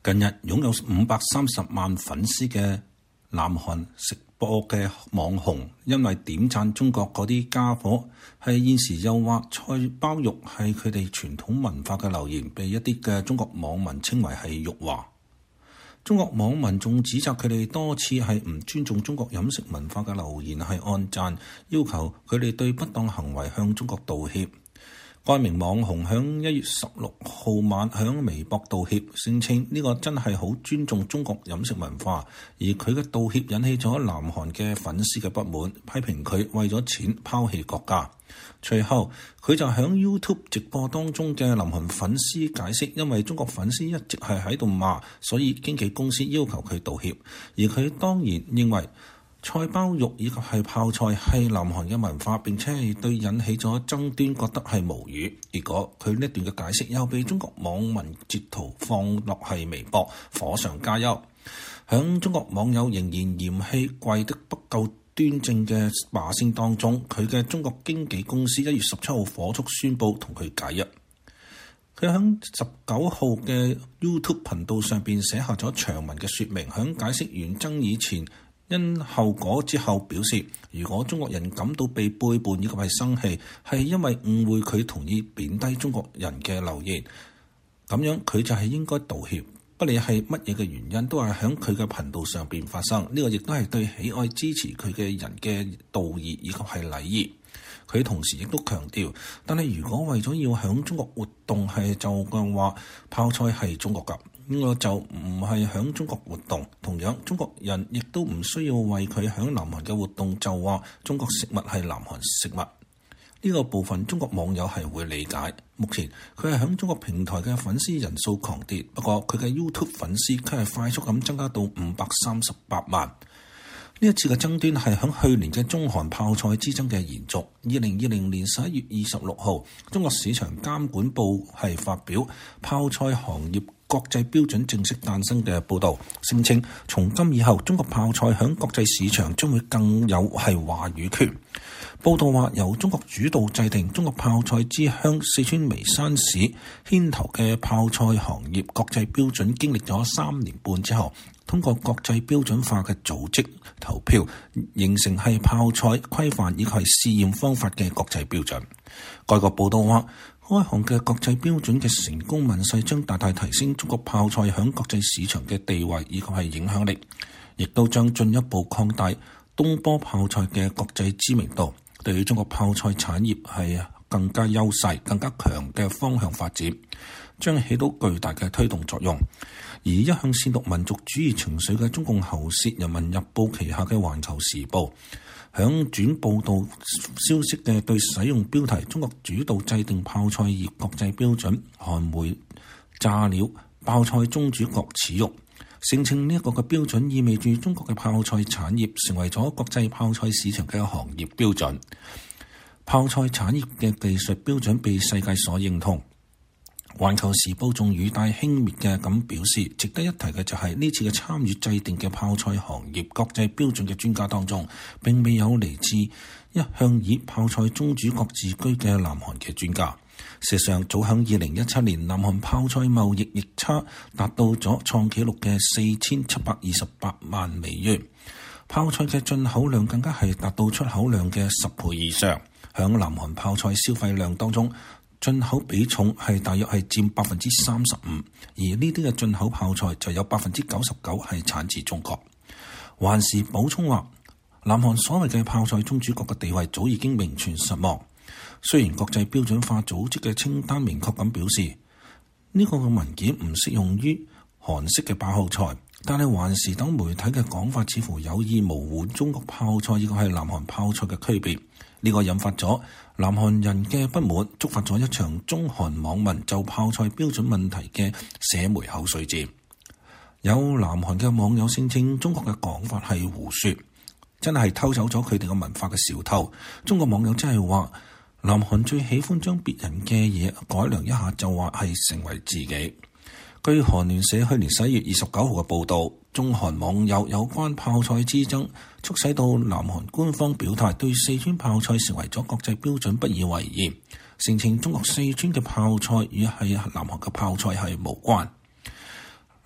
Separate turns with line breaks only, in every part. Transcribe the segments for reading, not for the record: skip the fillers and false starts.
近日擁有530萬粉絲嘅南韓食播嘅網紅，因為點讚中國嗰啲家伙係現時又話菜包肉係佢哋傳統文化嘅留言，被一啲嘅中國網民稱為係辱華。中國網民仲指責佢哋多次係唔尊重中國飲食文化嘅留言係按讚，要求佢哋對不當行為向中國道歉。該名網紅響1月16號晚響微博道歉，聲稱呢個真係好尊重中國飲食文化，而佢嘅道歉引起咗南韓嘅粉絲嘅不滿，批評佢為咗錢拋棄國家。隨後佢就響 YouTube 直播當中嘅南韓粉絲解釋，因為中國粉絲一直係喺度罵，所以經紀公司要求佢道歉，而佢當然認為菜包肉以及係泡菜係南韓嘅文化，並且係對引起咗爭端，覺得係無語。結果佢呢段嘅解釋又被中國網民截圖放落係微博，火上加油。響中國網友仍然嫌棄跪得不夠端正嘅罵聲當中，佢嘅中國經紀公司1月17號火速宣布同佢解約。佢喺19號嘅 YouTube 頻道上邊寫下咗長文嘅說明，響解釋完爭議前因後果之後表示，如果中國人感到被背叛以及係生氣，係因為誤會佢同意貶低中國人嘅留言，咁樣佢就係應該道歉。不理係乜嘢嘅原因，都係喺佢嘅頻道上邊發生。呢個亦都係對喜愛支持佢嘅人嘅道義以及係禮儀。佢同時亦都強調，但係如果為咗要響中國活動係就嘅話，泡菜係中國㗎，呢個就唔係響中國活動。同樣，中國人亦都唔需要為佢響南韓嘅活動就話中國食物係南韓食物。呢個部分中國網友係會理解。目前佢係響中國平台嘅粉絲人數狂跌，不過佢嘅 YouTube 粉絲卻係快速咁增加到538萬。呢一次嘅爭端係響去年嘅中韓泡菜之爭嘅延續。2020年11月26號，中國市場監管部係發表泡菜行業國際標準正式誕生嘅報導，聲稱從今以後中國泡菜響國際市場將會更有係話語權。報道話，由中國主導制定中國泡菜之鄉四川眉山市牽頭嘅泡菜行業國際標準，經歷咗3年半之後，通過國際標準化嘅組織投票，形成係泡菜規範以及係試驗方法嘅國際標準。該個報道話，該項嘅國際標準嘅成功問世，將大大提升中國泡菜響國際市場嘅地位以及係影響力，亦都將進一步擴大東坡泡菜嘅國際知名度，對於中國泡菜產業係更加優勢、更加強嘅方向發展，將起到巨大嘅推動作用。而一向煽動民族主義情緒嘅中共喉舌《人民日報》旗下嘅《環球時報》，響轉報導消息嘅對使用標題中國主導制定泡菜業國際標準，韓媒炸料泡菜宗主國恥辱，聲稱呢一個嘅標準意味住中國嘅泡菜產業成為咗國際泡菜市場嘅行業標準，泡菜產業嘅技術標準被世界所認同。環球時報仲語帶輕蔑嘅咁表示，值得一提嘅就係呢次嘅參與制定嘅泡菜行業國際標準嘅專家當中，並未有嚟自一向以泡菜宗主國自居嘅南韓嘅專家。事實上，早喺2017年，南韓泡菜貿易逆差達到咗創紀錄嘅4728萬美元，泡菜嘅進口量更加係達到出口量嘅10倍以上。響南韓泡菜消費量當中，進口比重係大約係佔35%，而呢啲嘅進口泡菜就有99%係產自中國。還是補充話，南韓所謂嘅泡菜宗主國嘅地位早已經名存實亡。雖然國際標準化組織嘅清單明確咁表示呢個嘅文件唔適用於韓式嘅泡菜，但係環時等媒體嘅講法似乎有意模糊中國泡菜以及係南韓泡菜嘅區別。呢個引發咗南韓人嘅不滿，觸發咗一場中韓網民就泡菜標準問題嘅社媒口水戰。有南韓嘅網友聲稱中國嘅講法係胡說，真係偷走咗佢哋嘅文化嘅小偷。中國網友真係話，南韓最喜歡將別人嘅嘢改良一下就話係成為自己。據韓聯社去年11月29號嘅報導，中韓網友有關泡菜之爭，促使到南韓官方表態對四川泡菜成為咗國際標準不以為然，聲稱中國四川嘅泡菜與係南韓嘅泡菜係無關。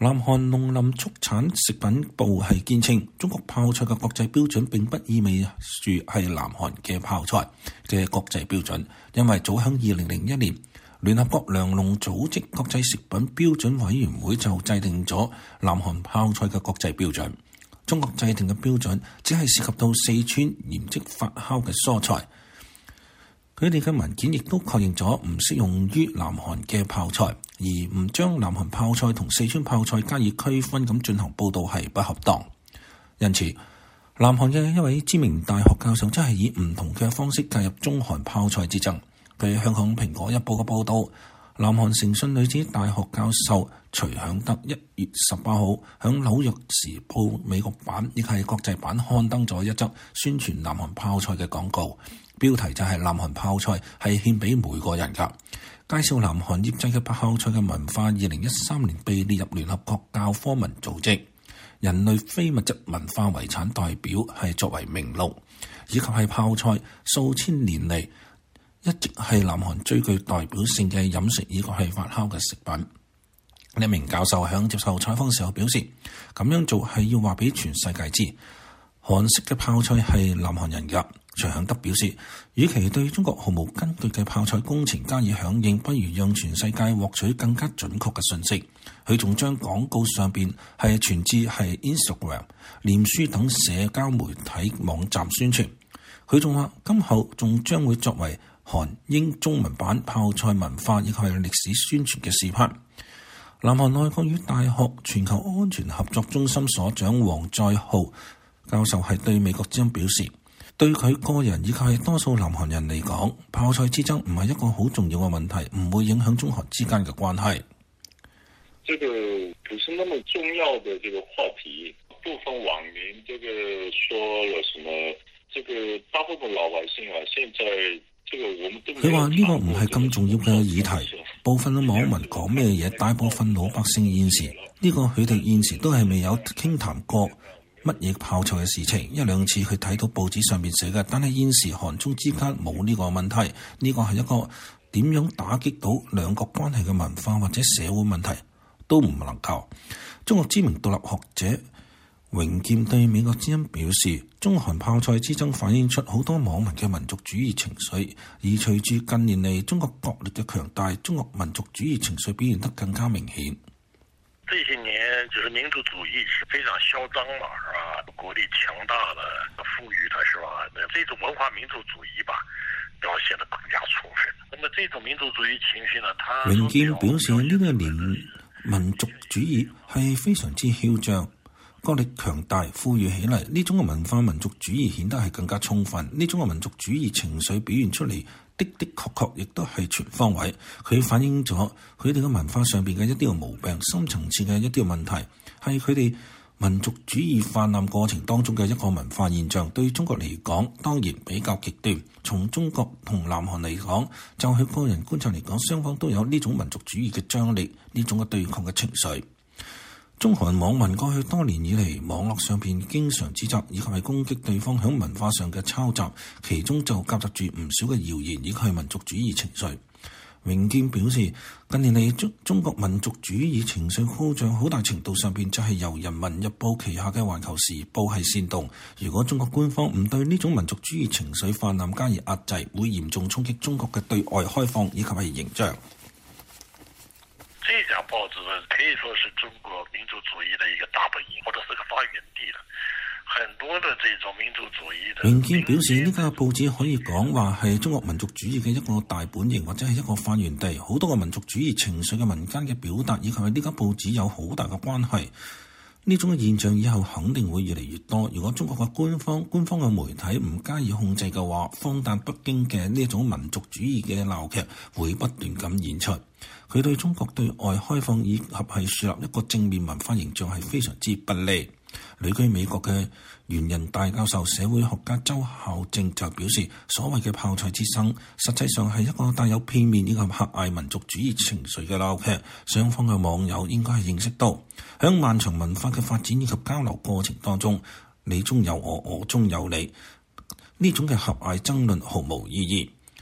南韓農林畜產食品部係堅稱，中國泡菜嘅國際標準並不意味住係南韓嘅泡菜嘅國際標準，因為早喺2001年，聯合國糧農組織國際食品標準委員會就制定咗南韓泡菜嘅國際標準。中國制定嘅標準只係涉及到4川鹽漬發酵嘅蔬菜，佢哋嘅文件亦都確認咗唔適用於南韓嘅泡菜，而唔將南韓泡菜同四川泡菜加以區分咁進行報導係不恰當。因此，南韓嘅一位知名大學教授真係以唔同嘅方式介入中韓泡菜之爭。據香港蘋果日報嘅報導，南韓誠信女子大學教授徐響德1月18號喺紐約時報美國版亦係國際版刊登咗一則宣傳南韓泡菜嘅廣告，標題就係南韓泡菜係獻俾每個人㗎，介紹南韓醃製嘅泡菜嘅文化。2013年被列入聯合國教科文組織人類非物質文化遺產代表係作為名錄，以及係泡菜數千年嚟一直係南韓最具代表性嘅飲食以及係發酵嘅食品。一名教授喺接受採訪時候表示，咁樣做係要話俾全世界知，韓式嘅泡菜係南韓人㗎。徐響德表示，與其對中國毫無根據嘅泡菜工程加以響應，不如讓全世界獲取更加準確嘅信息。佢仲將廣告上邊係傳至係 Instagram、臉書等社交媒體網站宣傳。佢仲話，今後仲將會作為韓英中文版泡菜文化以及係歷史宣傳嘅視頻。南韓內閣與大學全球安全合作中心所長黃在浩教授係對美國之音表示，對佢個人以及係多數南韓人嚟講，泡菜之爭唔係一個好重要嘅問題，唔會影響中韓之間嘅關係。
這個不是那麼重要的這個話題，部分網民這個說了什麼，這個大部分老百姓啊，現在這個我們都
佢話呢個唔係咁重要嘅議題，部分嘅網民講咩嘢，大部分老百姓現時呢個佢哋現時都係未有傾談過乜嘢泡菜嘅事情，一兩次佢睇到報紙上面寫嘅，但係現時韓中之間冇呢個問題，呢個係一個點樣打擊到兩國關係嘅文化或者社會問題都唔能夠。中國知名獨立學者榮劍對美國之音表示，中韓泡菜之爭反映出好多網民嘅民族主義情緒，而隨住近年嚟中國國力嘅強大，中國民族主義情緒表現得更加明顯。
這些年就是民族主義是非常囂張嘛，是吧？國力強大的、富裕的，是吧？這種文化民族主義吧，表現得更加充分。那麼這種民族主義情緒呢，
榮劍表示呢個年民族主義係非常之囂張，國力強大、富裕起嚟，呢種嘅文化民族主義顯得係更加充分。呢種嘅民族主義情緒表現出嚟的確亦都係全方位，佢反映咗佢哋嘅文化上邊嘅一啲嘅毛病，深層次嘅一啲嘅問題，係佢哋民族主義泛濫過程當中嘅一個文化現象。對中國嚟講當然比較極端，從中國同南韓嚟講，就佢個人觀察嚟講，雙方都有呢種民族主義嘅張力，呢種嘅對抗嘅情緒。中韓網民過去多年以嚟，網絡上邊經常指責以及係攻擊對方響文化上嘅抄襲，其中就夾雜住唔少嘅謠言以及係民族主義情緒。榮劍表示，近年嚟中國民族主義情緒高漲，好大程度上邊就係由人民日報旗下嘅環球時報係煽動。如果中國官方唔對呢種民族主義情緒泛濫加以壓制，會嚴重衝擊中國嘅對外開放以及係形象。
這家報紙可以說是中國民族主義的一個大本營，或者是個發源地了。很多的這種民族主義的。榮劍表示，呢家報紙可以講話係中國民族主義嘅一個大本營，或者係一個發源地。好多個民族主義情緒嘅民間嘅表達，以及係呢家報紙有好大嘅關係。呢種嘅現象以後肯定會越嚟越多。如果中國嘅官方嘅媒體唔加以控制嘅話，荒誕北京嘅呢種民族主義嘅鬧劇會不斷咁演出。佢對中國對外開放以及係樹立一個正面文化形象係非常之不利。旅居美國嘅原人大教授社會學家周孝正就表示，所謂嘅泡菜之爭實際上係一個帶有片面以及狹隘民族主義情緒嘅鬧劇。雙方嘅網友應該係認識到，喺漫長文化嘅發展以及交流過程當中，你中有我，我中有你，呢種嘅狹隘爭論毫無意義。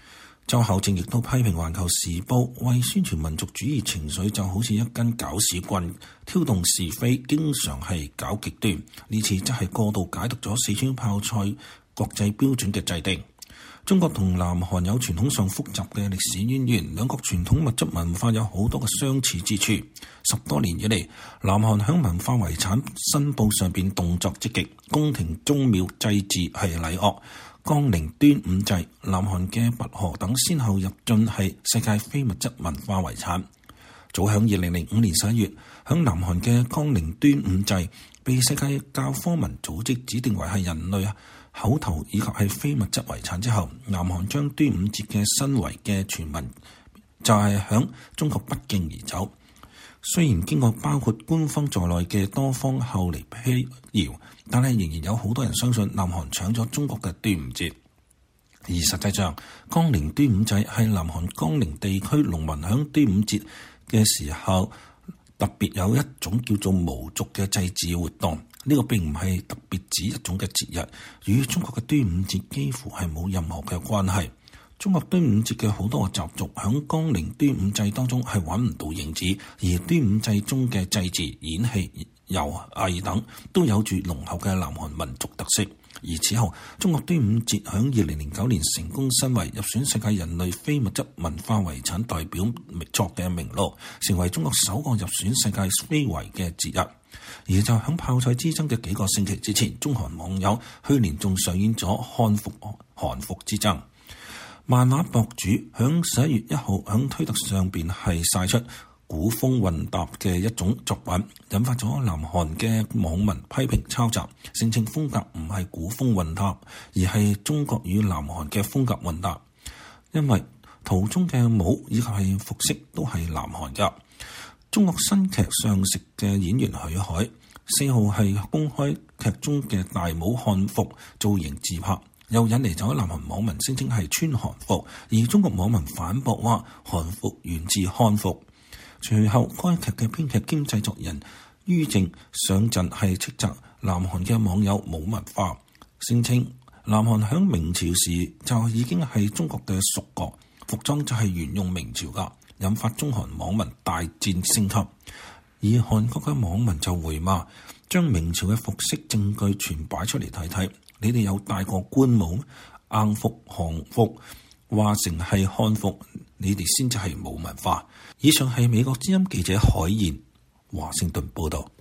周厚正亦都批評《環球時報》為宣傳民族主義情緒就好似一根搞屎棍，挑動是非，經常係搞極端。呢次則係過度解讀咗四川泡菜國際標準嘅制定。中國同南韓有傳統上複雜嘅歷史淵源，兩國傳統物質文化有好多嘅相似之處。10多年以嚟，南韓喺文化遺產申報上邊動作積極，宮廷宗廟祭祀係禮樂，江陵端午祭、南韓嘅拔河等先後入進係世界非物質文化遺產。早喺2005年11月，喺南韓嘅江陵端午祭被世界教科文組織指定為係人類口頭以及係非物質遺產之後，南韓將端午節嘅申遺嘅傳聞就係響中國不脛而走。雖然經過包括官方在內嘅多方後嚟辟謠，但係仍然有好多人相信南韓搶咗中國嘅端午節。而實際上，江陵端午祭係南韓江陵地區農民響端午節嘅時候特別有一種叫做巫俗嘅祭祀活動。呢個並唔係特別指一種嘅節日，與中國嘅端午節幾乎係冇任何嘅關係。中國端午節嘅好多個習俗響江陵端午祭當中係揾唔到影子，而端午祭中嘅祭祀、演戲、遊藝等都有住濃厚嘅南韓民族特色。而此後，中國端午節響2009年成功申遺入選世界人類非物質文化遺產代表作嘅名錄，成為中國首個入選世界非遺嘅節日。而就喺泡菜之爭嘅幾個星期之前，中韓網友去年仲上演咗漢服韓服之爭。漫畫博主喺11月1號喺推特上邊係曬出古風混搭嘅一種作品，引發咗南韓嘅網民批評抄襲，聲稱風格唔係古風混搭，而係中國與南韓嘅風格混搭。因為圖中嘅帽以及係服飾都係南韓㗎。中國新劇上食嘅演員許海4號係公開劇中嘅大帽漢服造型自拍，又引嚟咗南韓網民聲稱係穿韓服，而中國網民反駁話韓服源自漢服。隨後該劇嘅編劇兼製作人于正上陣係斥責南韓嘅網友冇文化，聲稱南韓響明朝時就已經係中國嘅屬國，服裝就係沿用明朝㗎，引發中韓網民大戰升級。而韓國嘅網民就回罵，將明朝嘅服飾證據全擺出嚟睇睇，你哋有戴過官帽咩？硬服韓服話成係漢服，你哋先至係冇文化。以上係美國之音記者海燕華盛頓報道。